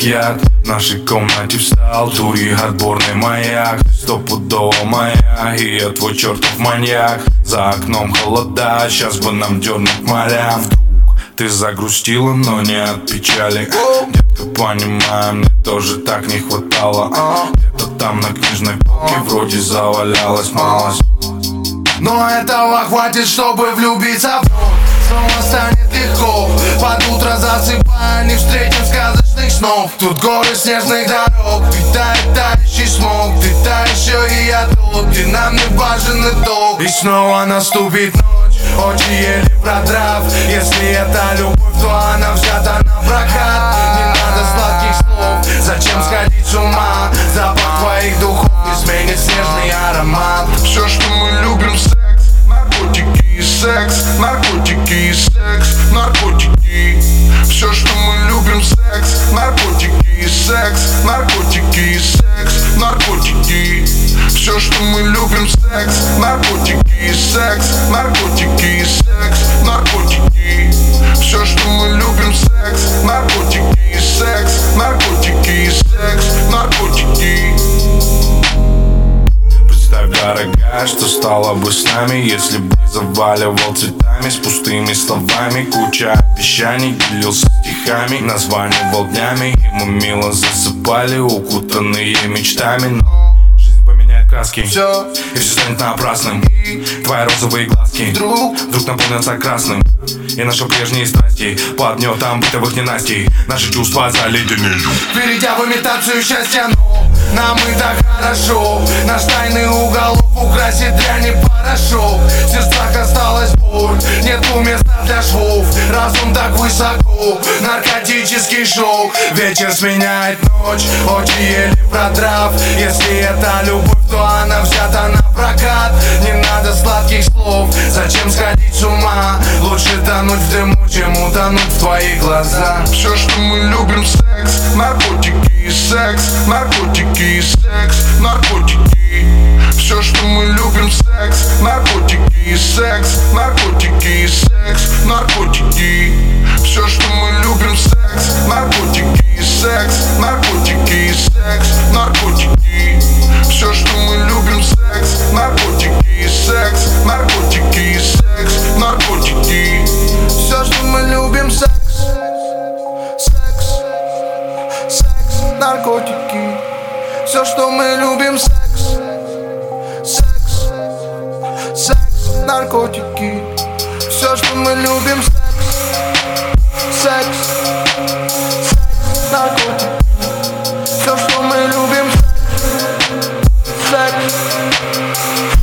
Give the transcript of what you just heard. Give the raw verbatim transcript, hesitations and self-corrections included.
яд. В нашей комнате встал тури отборный маяк. Ты стопудово моя, и я твой чертов маньяк. За окном холода, сейчас бы нам дернуть моря. Вдруг ты загрустила, но не от печали. Детка, понимаю, мне тоже так не хватало. Где-то там на книжной полке вроде завалялась малость. Но этого хватит, чтобы влюбиться вновь. Снова станет легко. Под утро засыпая, не встретим сказочных снов. Тут горы снежных дорог, витает тающий смог. Ты та еще и я тот, где нам не важен итог. И снова наступит ночь, очень еле продрав. Если это любовь, то она взята на прокат. Не надо сладких слов, зачем сходить с ума? Запах твоих духов не сменит снежный аромат. Все, что мы любим, секс, наркотики и секс, наркотики и секс, наркотики. Все, что мы любим, секс, наркотики и секс, наркотики и секс, наркотики. Все, что мы любим, секс, наркотики и секс, наркотики и секс, наркотики. Все, что мы любим, секс, наркотики и секс, наркотики и секс, наркотики. Представь, дорогая, что стало бы с нами, если бы заваливал цветами с пустыми словами. Куча обещаний, делился стихами, названивал днями, и мы мило засыпали, укутанные мечтами. Но жизнь поменяет краски, Все, и все станет напрасным. Твои розовые глазки вдруг вдруг наполнятся красным. И наши прежние страсти под гнетом бытовых ненастий наши чувства заледенеют, перейдя в имитацию счастья, но нам и так хорошо. Наш тайный уголок украсит дрянь и порошок. В сердцах осталась боль, нету места для швов. Разум так высоко, наркотический шоу. Вечер сменяет ночь, очень еле продрав. Если это любовь, то она взята на прокат. Не надо сладких слов, зачем сходить с ума? Лучше тонуть в дыму, чем утонуть в твоих глазах. Все, что мы любим, секс, наркотики и секс, наркотики и секс, наркотики. Все, что мы любим, секс, наркотики и секс, наркотики и секс, наркотики. Все, что мы любим, секс, наркотики и секс, наркотики и секс, наркотики. Все, что мы любим, секс, наркотики и секс, наркотики и секс, наркотики. Все, что мы любим, секс, секс, секс, наркотики. Все, что мы любим, секс, секс, секс, наркотики. Все, что мы любим, секс, секс, секс, наркотики. Все, что мы любим, секс, секс.